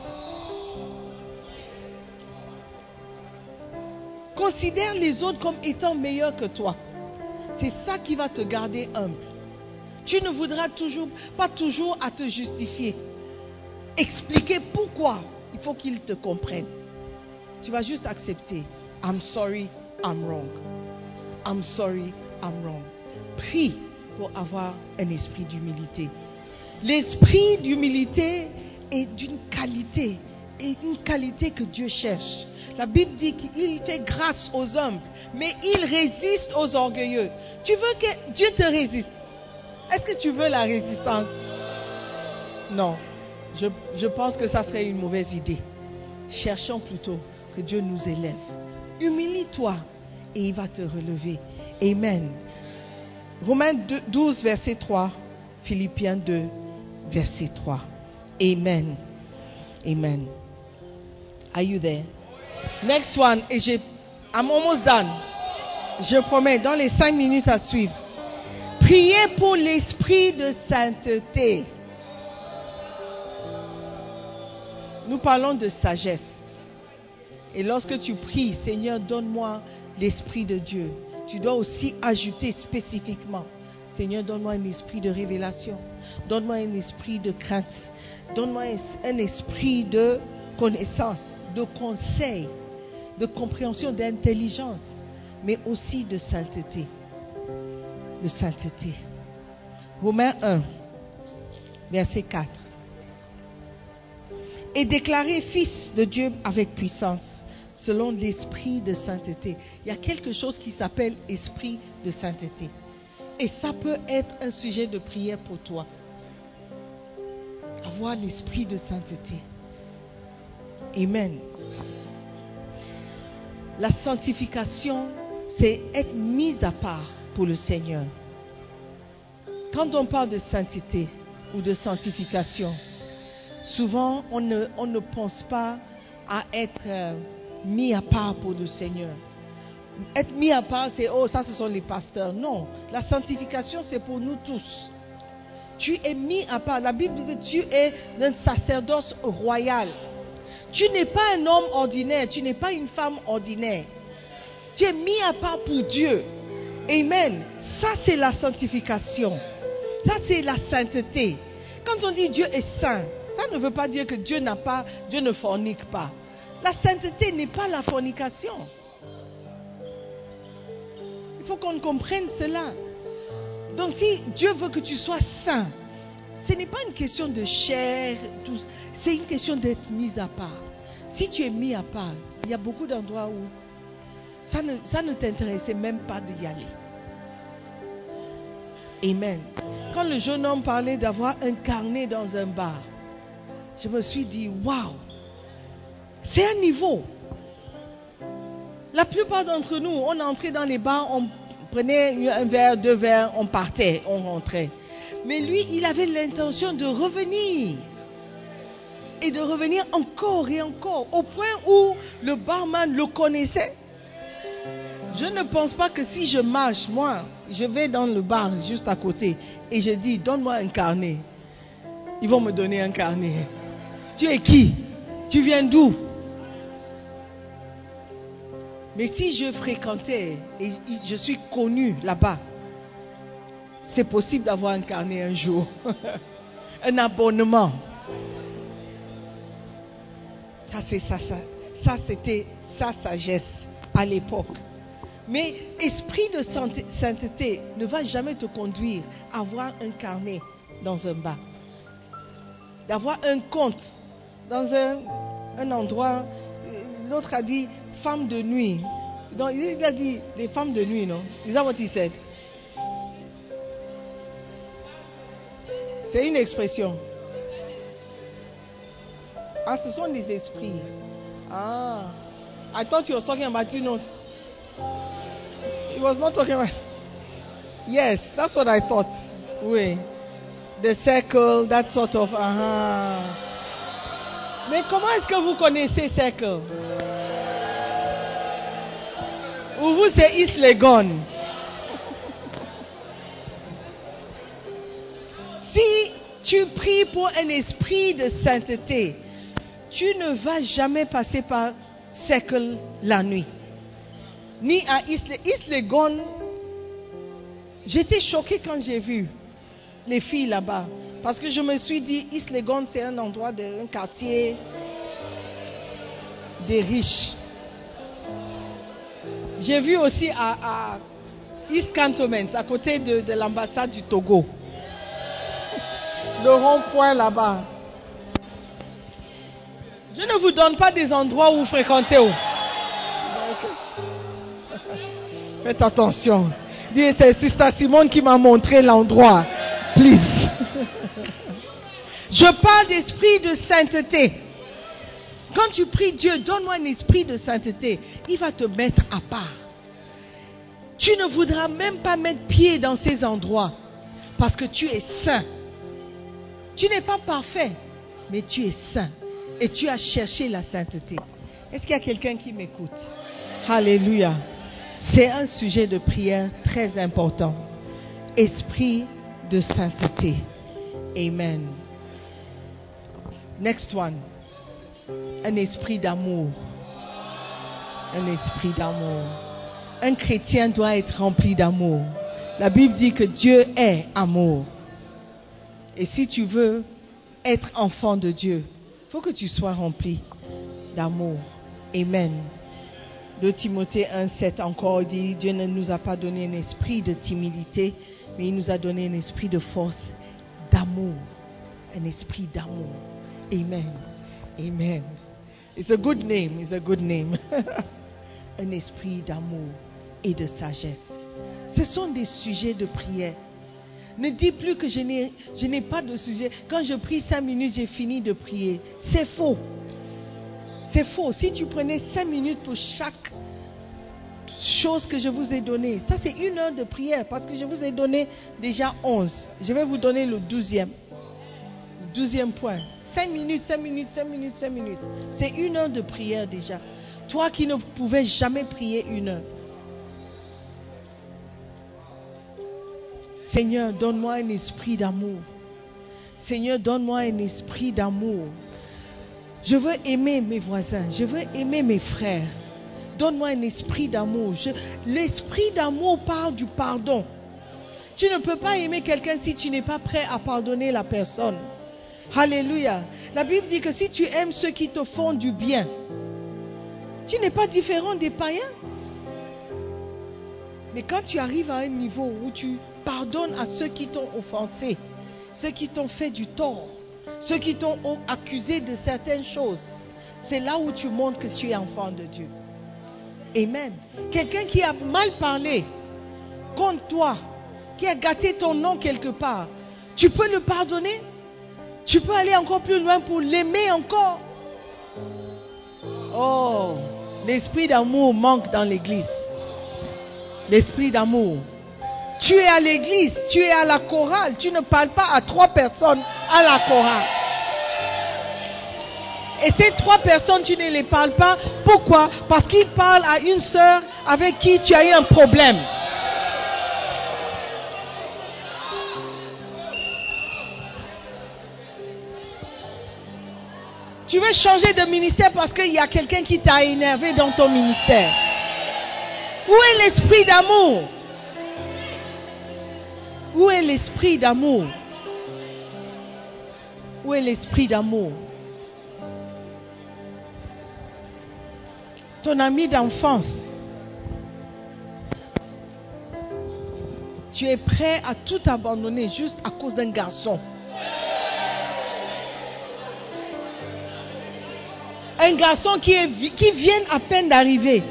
Considère les autres comme étant meilleurs que toi. C'est ça qui va te garder humble. Tu ne voudras pas toujours à te justifier. Expliquer pourquoi il faut qu'ils te comprennent. Tu vas juste accepter. I'm sorry, I'm wrong. I'm sorry, I'm wrong. Prie pour avoir un esprit d'humilité. L'esprit d'humilité est d'une qualité, et une qualité que Dieu cherche. La Bible dit qu'il fait grâce aux humbles, mais il résiste aux orgueilleux. Tu veux que Dieu te résiste? Est-ce que tu veux la résistance? Non. Je pense que ça serait une mauvaise idée. cherchons plutôt que Dieu nous élève. Humilie-toi et il va te relever. Amen. Romains 12, verset 3. Philippiens 2, verset 3. Amen. Amen. Are you there? Next one. Et I'm almost done. Je promets, dans les 5 minutes à suivre. Priez pour l'esprit de sainteté. Nous parlons de sagesse. Et lorsque tu pries, Seigneur, donne-moi l'esprit de Dieu. Tu dois aussi ajouter spécifiquement, Seigneur, donne-moi un esprit de révélation. Donne-moi un esprit de crainte. Donne-moi un esprit de connaissance, de conseil, de compréhension, d'intelligence, mais aussi de sainteté. De sainteté. Romains 1, verset 4. Et déclaré fils de Dieu avec puissance, selon l'esprit de sainteté. Il y a quelque chose qui s'appelle esprit de sainteté. Et ça peut être un sujet de prière pour toi. Avoir l'esprit de sainteté. Amen. La sanctification, c'est être mis à part pour le Seigneur. Quand on parle de sainteté ou de sanctification, souvent on ne pense pas à être mis à part pour le Seigneur. Être mis à part, c'est ça ce sont les pasteurs. Non, la sanctification c'est pour nous tous. Tu es mis à part. La Bible dit que tu es un sacerdoce royal. Tu n'es pas un homme ordinaire, tu n'es pas une femme ordinaire. Tu es mis à part pour Dieu. Amen. Ça c'est la sanctification. Ça c'est la sainteté. Quand on dit Dieu est saint, ça ne veut pas dire que Dieu ne fornique pas. La sainteté n'est pas la fornication. Il faut qu'on comprenne cela. Donc si Dieu veut que tu sois saint, ce n'est pas une question de chair, c'est une question d'être mis à part. Si tu es mis à part, il y a beaucoup d'endroits où ça ne t'intéressait même pas d'y aller. Amen. Quand le jeune homme parlait d'avoir un carnet dans un bar, je me suis dit, waouh, c'est un niveau. La plupart d'entre nous, on entrait dans les bars, on prenait un verre, 2 verres, on partait, on rentrait. Mais lui, il avait l'intention de revenir. Et de revenir encore et encore, au point où le barman le connaissait. Je ne pense pas que si je marche, moi, je vais dans le bar juste à côté et je dis, donne-moi un carnet. Ils vont me donner un carnet. Tu es qui? Tu viens d'où? Mais si je fréquentais et je suis connu là-bas, c'est possible d'avoir un carnet un jour. Un abonnement. Ça c'était sa sagesse à l'époque. Mais esprit de sainteté ne va jamais te conduire à avoir un carnet dans un bar. D'avoir un compte dans un endroit. L'autre a dit femme de nuit. Donc, il a dit les femmes de nuit, non? Is that what he said? C'est une expression. Ah, ce sont des esprits. Ah, I thought he was talking about, he was not talking about. Yes, that's what I thought. Oui. The circle, that sort of. Mais comment est-ce que vous connaissez circle? Ou vous c'est Islegon? Si tu pries pour un esprit de sainteté, tu ne vas jamais passer par cercle la nuit. Ni à Islegon. J'étais choquée quand j'ai vu les filles là-bas. Parce que je me suis dit, Islegon c'est un endroit, un quartier des riches. J'ai vu aussi à East Cantonments, à côté de l'ambassade du Togo. Le rond-point là-bas. Je ne vous donne pas des endroits où vous fréquentez. Faites attention. C'est Sister Simone qui m'a montré l'endroit. Please. Je parle d'esprit de sainteté. Quand tu pries Dieu, donne-moi un esprit de sainteté, il va te mettre à part. Tu ne voudras même pas mettre pied dans ces endroits parce que tu es saint. Tu n'es pas parfait, mais tu es saint et tu as cherché la sainteté. Est-ce qu'il y a quelqu'un qui m'écoute? Alléluia. C'est un sujet de prière très important. Esprit de sainteté. Amen. Next one. Un esprit d'amour. Un esprit d'amour. Un chrétien doit être rempli d'amour. La Bible dit que Dieu est amour. Et si tu veux être enfant de Dieu, il faut que tu sois rempli d'amour. Amen. 2 Timothée 1,7 encore dit, Dieu ne nous a pas donné un esprit de timidité, mais il nous a donné un esprit de force, d'amour. Un esprit d'amour. Amen. Amen. It's a good name. It's a good name. Un esprit d'amour et de sagesse. Ce sont des sujets de prière. Ne dis plus que je n'ai pas de sujet. Quand je prie 5 minutes, j'ai fini de prier. C'est faux. C'est faux. Si tu prenais 5 minutes pour chaque chose que je vous ai donnée, ça c'est 1 heure de prière parce que je vous ai donné déjà 11. Je vais vous donner le 12e. 12e point. 5 minutes, 5 minutes, 5 minutes, 5 minutes. C'est 1 heure de prière déjà. Toi qui ne pouvais jamais prier 1 heure. Seigneur, donne-moi un esprit d'amour. Seigneur, donne-moi un esprit d'amour. Je veux aimer mes voisins. Je veux aimer mes frères. Donne-moi un esprit d'amour. L'esprit d'amour parle du pardon. Tu ne peux pas aimer quelqu'un si tu n'es pas prêt à pardonner la personne. Alléluia. La Bible dit que si tu aimes ceux qui te font du bien, tu n'es pas différent des païens. Mais quand tu arrives à un niveau où tu pardonnes à ceux qui t'ont offensé, ceux qui t'ont fait du tort, ceux qui t'ont accusé de certaines choses, c'est là où tu montres que tu es enfant de Dieu. Amen. Quelqu'un qui a mal parlé contre toi, qui a gâté ton nom quelque part, tu peux le pardonner? Tu peux aller encore plus loin pour l'aimer encore. Oh, l'esprit d'amour manque dans l'église. L'esprit d'amour. Tu es à l'église, tu es à la chorale, tu ne parles pas à 3 personnes à la chorale. Et ces 3 personnes, tu ne les parles pas. Pourquoi? Parce qu'ils parlent à une sœur avec qui tu as eu un problème. Tu veux changer de ministère parce qu'il y a quelqu'un qui t'a énervé dans ton ministère. Où est l'esprit d'amour? Où est l'esprit d'amour? Où est l'esprit d'amour? Ton ami d'enfance, tu es prêt à tout abandonner juste à cause d'un garçon. Un garçon qui vient à peine d'arriver.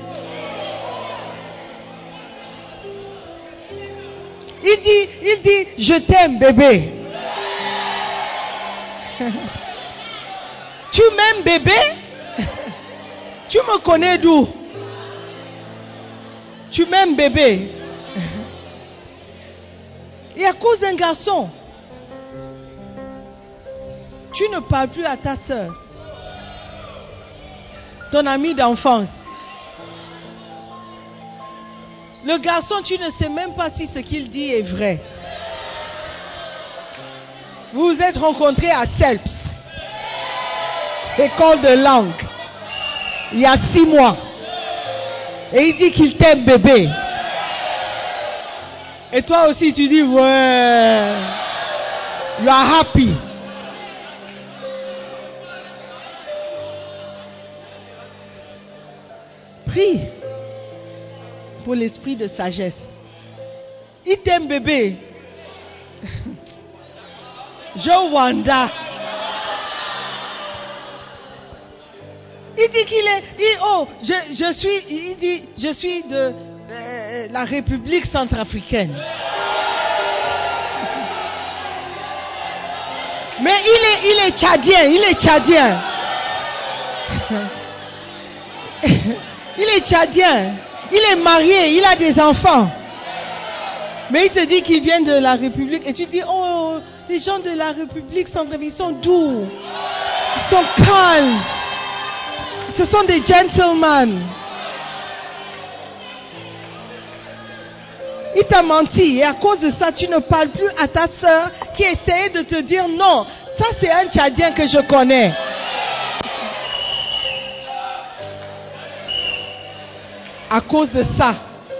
Il dit, je t'aime bébé. Tu m'aimes bébé? Tu me connais d'où? Tu m'aimes bébé? Et à cause d'un garçon, tu ne parles plus à ta soeur, ton ami d'enfance. Le garçon, tu ne sais même pas si ce qu'il dit est vrai. Vous vous êtes rencontrés à CELPS, école de langue, il y a 6 mois. Et il dit qu'il t'aime bébé. Et toi aussi tu dis, ouais, you are happy. Prie pour l'esprit de sagesse. Il t'aime bébé. Joe Wanda. Il dit qu'il est, je suis de la République centrafricaine. Mais il est tchadien, Il est tchadien. Il est marié. Il a des enfants. Mais il te dit qu'il vient de la République. Et tu dis, oh, les gens de la République centrafricaine, ils sont doux. Ils sont calmes. Ce sont des gentlemen. Il t'a menti. Et à cause de ça, tu ne parles plus à ta soeur qui essayait de te dire non. Ça, c'est un Tchadien que je connais. À cause de ça.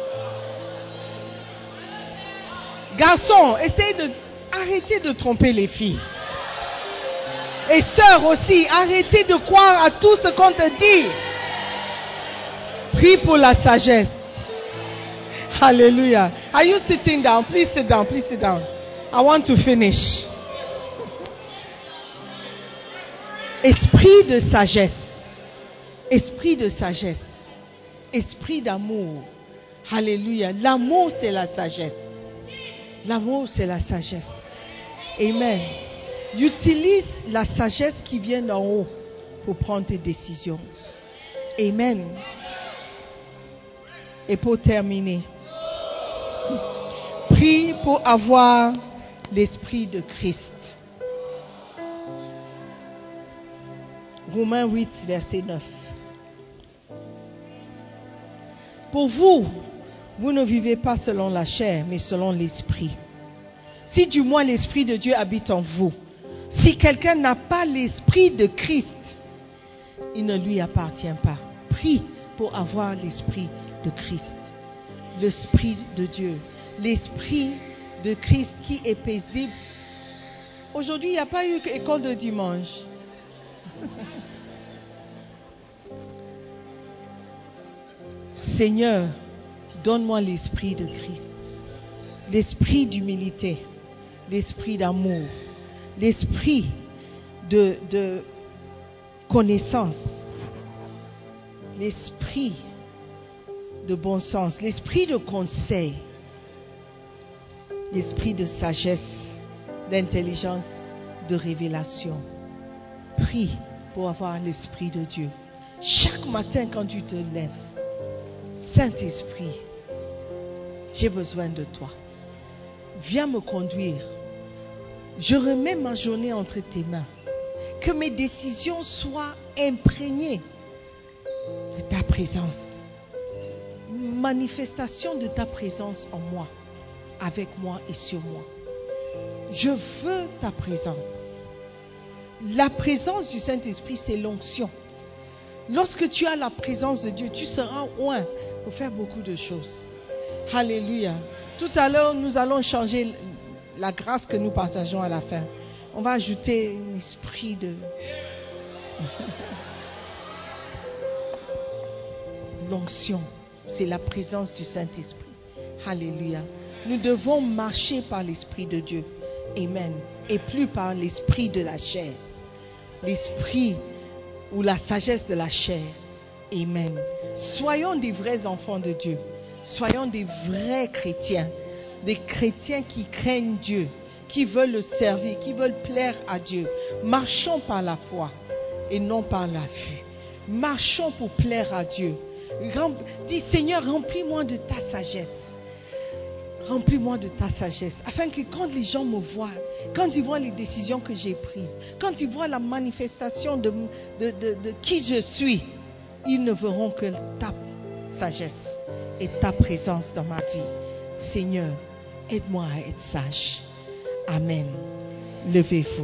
Garçons, essayez de arrêter de tromper les filles. Et sœurs aussi, arrêtez de croire à tout ce qu'on te dit. Prie pour la sagesse. Hallelujah. Are you sitting down? Please sit down. Please sit down. I want to finish. Esprit de sagesse. Esprit de sagesse. Esprit d'amour. Hallelujah. L'amour, c'est la sagesse. L'amour, c'est la sagesse. Amen. Utilise la sagesse qui vient d'en haut pour prendre tes décisions. Amen. Et pour terminer, prie pour avoir l'esprit de Christ. Romains 8, verset 9. Pour vous, vous ne vivez pas selon la chair, mais selon l'esprit. Si du moins l'esprit de Dieu habite en vous, si quelqu'un n'a pas l'esprit de Christ, il ne lui appartient pas. Prie pour avoir l'esprit de Christ, l'esprit de Dieu, l'esprit de Christ qui est paisible. Aujourd'hui, il n'y a pas eu école de dimanche. Seigneur, donne-moi l'esprit de Christ, l'esprit d'humilité, l'esprit d'amour, l'esprit de connaissance, l'esprit de bon sens, l'esprit de conseil, l'esprit de sagesse, d'intelligence, de révélation. Prie pour avoir l'esprit de Dieu. Chaque matin quand tu te lèves, Saint-Esprit, j'ai besoin de toi. Viens me conduire. Je remets ma journée entre tes mains. Que mes décisions soient imprégnées de ta présence. Manifestation de ta présence en moi, avec moi et sur moi. Je veux ta présence. La présence du Saint-Esprit, c'est l'onction. Lorsque tu as la présence de Dieu, tu seras loin pour faire beaucoup de choses. Alléluia. Tout à l'heure, nous allons changer la grâce que nous partageons à la fin. On va ajouter un esprit de... l'onction. C'est la présence du Saint-Esprit. Alléluia. Nous devons marcher par l'Esprit de Dieu. Amen. Et plus par l'esprit de la chair. L'esprit ou la sagesse de la chair. Amen. Soyons des vrais enfants de Dieu. Soyons des vrais chrétiens. Des chrétiens qui craignent Dieu, qui veulent le servir, qui veulent plaire à Dieu. Marchons par la foi et non par la vue. Marchons pour plaire à Dieu. Dis, Seigneur, remplis-moi de ta sagesse. Remplis-moi de ta sagesse, afin que quand les gens me voient, quand ils voient les décisions que j'ai prises, quand ils voient la manifestation de qui je suis, ils ne verront que ta sagesse et ta présence dans ma vie. Seigneur, aide-moi à être sage. Amen. Levez-vous.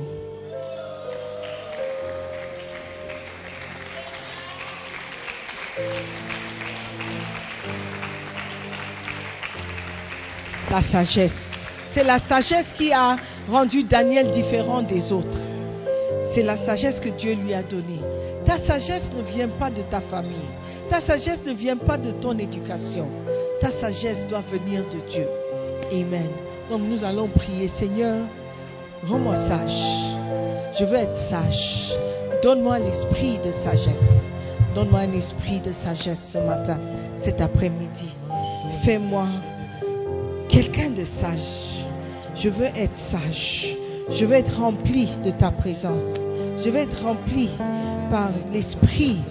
La sagesse. C'est la sagesse qui a rendu Daniel différent des autres. C'est la sagesse que Dieu lui a donnée. Ta sagesse ne vient pas de ta famille. Ta sagesse ne vient pas de ton éducation. Ta sagesse doit venir de Dieu. Amen. Donc nous allons prier. Seigneur, rends-moi sage. Je veux être sage. Donne-moi l'esprit de sagesse. Donne-moi un esprit de sagesse ce matin, cet après-midi. Fais-moi quelqu'un de sage. Je veux être sage. Je veux être rempli de ta présence. Je veux être rempli par l'esprit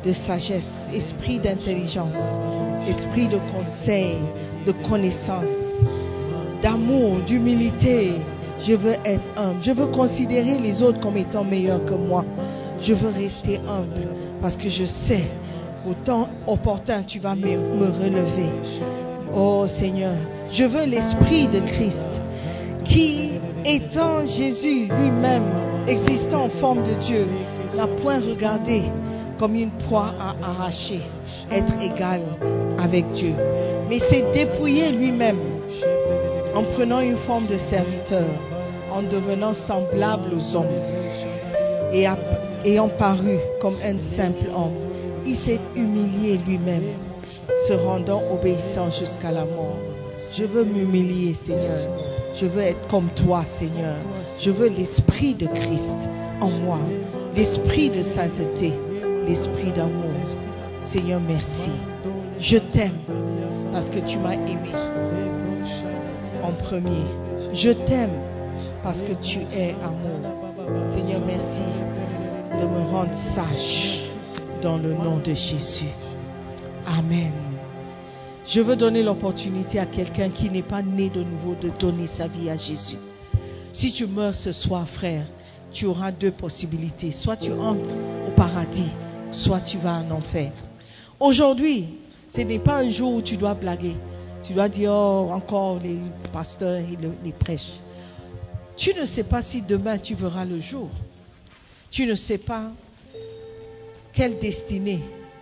de sagesse, esprit d'intelligence, esprit de conseil, de connaissance, d'amour, d'humilité. Je veux être humble. Je veux considérer les autres comme étant meilleurs que moi. Je veux rester humble parce que je sais, au temps opportun, tu vas me relever. Oh Seigneur, je veux l'Esprit de Christ qui, étant Jésus lui-même, existant en forme de Dieu, n'a point regardé comme une proie à arracher, être égal avec Dieu, mais s'est dépouillé lui-même en prenant une forme de serviteur, en devenant semblable aux hommes et ayant paru comme un simple homme. Il s'est humilié lui-même, se rendant obéissant jusqu'à la mort. Je veux m'humilier, Seigneur. Je veux être comme toi, Seigneur. Je veux l'Esprit de Christ en moi, l'Esprit de sainteté, l'Esprit d'amour. Seigneur, merci. Je t'aime parce que tu m'as aimé en premier. Je t'aime parce que tu es amour. Seigneur, merci de me rendre sage dans le nom de Jésus. Amen. Je veux donner l'opportunité à quelqu'un qui n'est pas né de nouveau de donner sa vie à Jésus. Si tu meurs ce soir, frère, tu auras deux possibilités. Soit tu entres au paradis, soit tu vas en enfer. Aujourd'hui, ce n'est pas un jour où tu dois blaguer. Tu dois dire, oh, encore les pasteurs et les prêches. Tu ne sais pas si demain tu verras le jour. Tu ne sais pas quelle destinée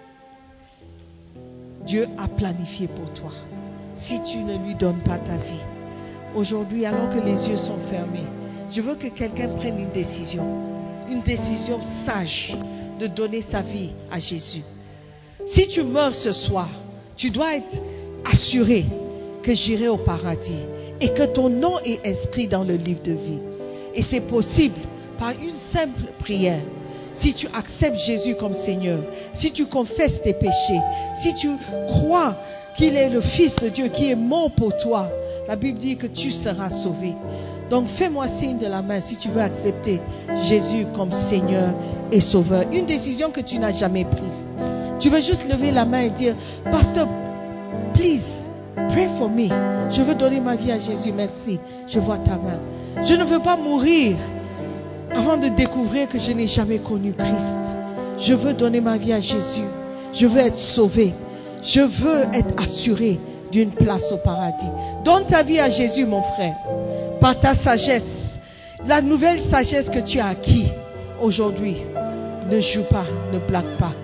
Dieu a planifié pour toi. Si tu ne lui donnes pas ta vie. Aujourd'hui, alors que les yeux sont fermés, je veux que quelqu'un prenne une décision sage de donner sa vie à Jésus. Si tu meurs ce soir, tu dois être assuré que j'irai au paradis et que ton nom est inscrit dans le livre de vie. Et c'est possible par une simple prière. Si tu acceptes Jésus comme Seigneur, si tu confesses tes péchés, si tu crois qu'il est le Fils de Dieu qui est mort pour toi, la Bible dit que tu seras sauvé. Donc fais-moi signe de la main si tu veux accepter Jésus comme Seigneur et Sauveur. Une décision que tu n'as jamais prise. Tu veux juste lever la main et dire, Pasteur, please, pray for me. Je veux donner ma vie à Jésus, merci. Je vois ta main. Je ne veux pas mourir avant de découvrir que je n'ai jamais connu Christ. Je veux donner ma vie à Jésus. Je veux être sauvé. Je veux être assuré d'une place au paradis. Donne ta vie à Jésus, mon frère. Par ta sagesse, la nouvelle sagesse que tu as acquis aujourd'hui. Ne joue pas, ne blague pas.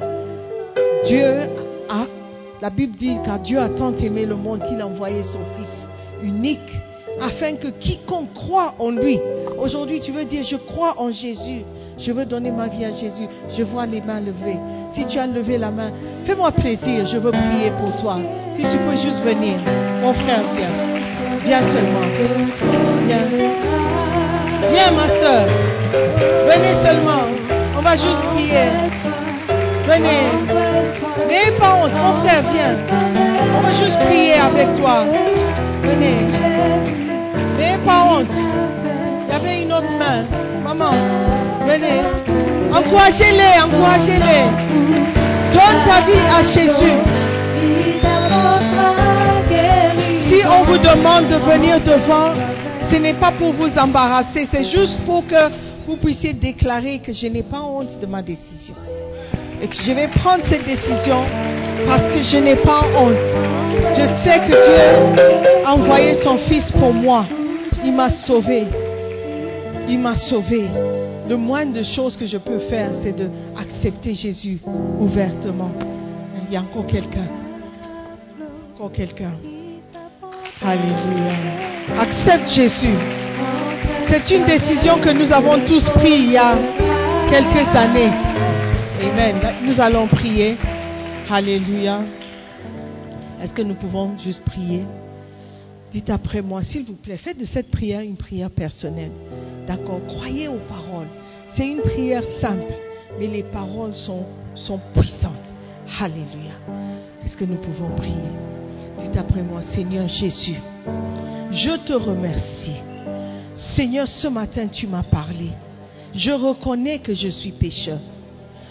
La Bible dit, car Dieu a tant aimé le monde qu'il a envoyé son Fils unique, afin que quiconque croit en lui. Aujourd'hui, tu veux dire, je crois en Jésus. Je veux donner ma vie à Jésus. Je vois les mains levées. Si tu as levé la main, fais-moi plaisir. Je veux prier pour toi. Si tu peux juste venir. Mon frère, viens. Viens seulement. Viens. Viens, ma soeur. Venez seulement. On va juste prier. Venez. N'ayez pas honte. Mon frère, viens. On va juste prier avec toi. Venez. N'ayez pas honte. Il y avait une autre main. Maman, venez. Encouragez-les, encouragez-les. Donne ta vie à Jésus. Si on vous demande de venir devant, ce n'est pas pour vous embarrasser, c'est juste pour que vous puissiez déclarer que je n'ai pas honte de ma décision. Et que je vais prendre cette décision parce que je n'ai pas honte. Je sais que Dieu a envoyé son Fils pour moi. Il m'a sauvé. Il m'a sauvé. Le moindre de choses que je peux faire, c'est d'accepter Jésus ouvertement. Il y a encore quelqu'un. Encore quelqu'un. Alléluia. Accepte Jésus. C'est une décision que nous avons tous prise il y a quelques années. Amen. Nous allons prier. Alléluia. Est-ce que nous pouvons juste prier? Dites après moi, s'il vous plaît. Faites de cette prière une prière personnelle. D'accord? Croyez aux paroles. C'est une prière simple, mais les paroles sont puissantes. Alléluia. Est-ce que nous pouvons prier? Dites après moi, Seigneur Jésus, je te remercie. Seigneur, ce matin, tu m'as parlé. Je reconnais que je suis pécheur.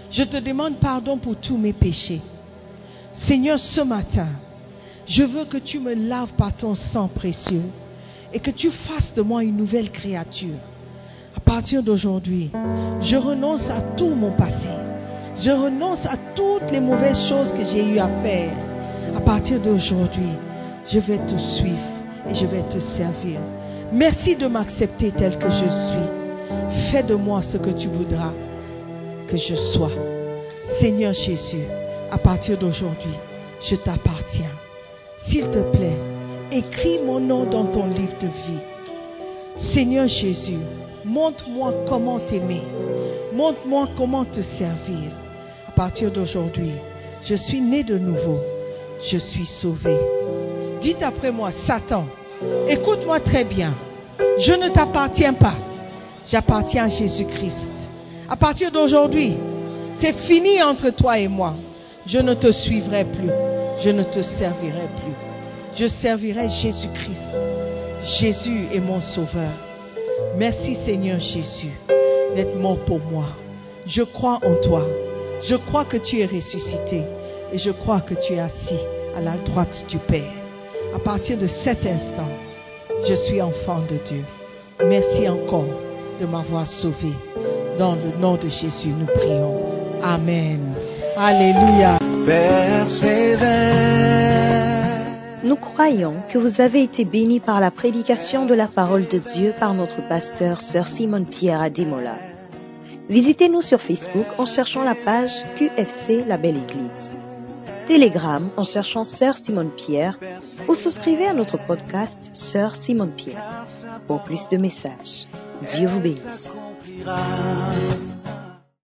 Je te demande pardon pour tous mes péchés. Seigneur, ce matin, je veux que tu me laves par ton sang précieux et que tu fasses de moi une nouvelle créature. À partir d'aujourd'hui, je renonce à tout mon passé. Je renonce à toutes les mauvaises choses que j'ai eu à faire. À partir d'aujourd'hui, je vais te suivre et je vais te servir. Merci de m'accepter tel que je suis. Fais de moi ce que tu voudras que je sois. Seigneur Jésus, à partir d'aujourd'hui, je t'appartiens. S'il te plaît, écris mon nom dans ton livre de vie. Seigneur Jésus, montre-moi comment t'aimer. Montre-moi comment te servir. À partir d'aujourd'hui, je suis né de nouveau. Je suis sauvé. Dites après moi, Satan, écoute-moi très bien. Je ne t'appartiens pas. J'appartiens à Jésus-Christ. À partir d'aujourd'hui, c'est fini entre toi et moi. Je ne te suivrai plus. Je ne te servirai plus. Je servirai Jésus-Christ. Jésus est mon sauveur. Merci Seigneur Jésus d'être mort pour moi. Je crois en toi. Je crois que tu es ressuscité. Et je crois que tu es assis à la droite du Père. À partir de cet instant, je suis enfant de Dieu. Merci encore de m'avoir sauvé. Dans le nom de Jésus, nous prions. Amen. Alléluia. Nous croyons que vous avez été bénis par la prédication de la parole de Dieu par notre pasteur, Sœur Simone Pierre Ademola. Visitez-nous sur Facebook en cherchant la page QFC La Belle Église. Telegram en cherchant Sœur Simone Pierre ou souscrivez à notre podcast Sœur Simone Pierre pour plus de messages. Dieu vous bénisse.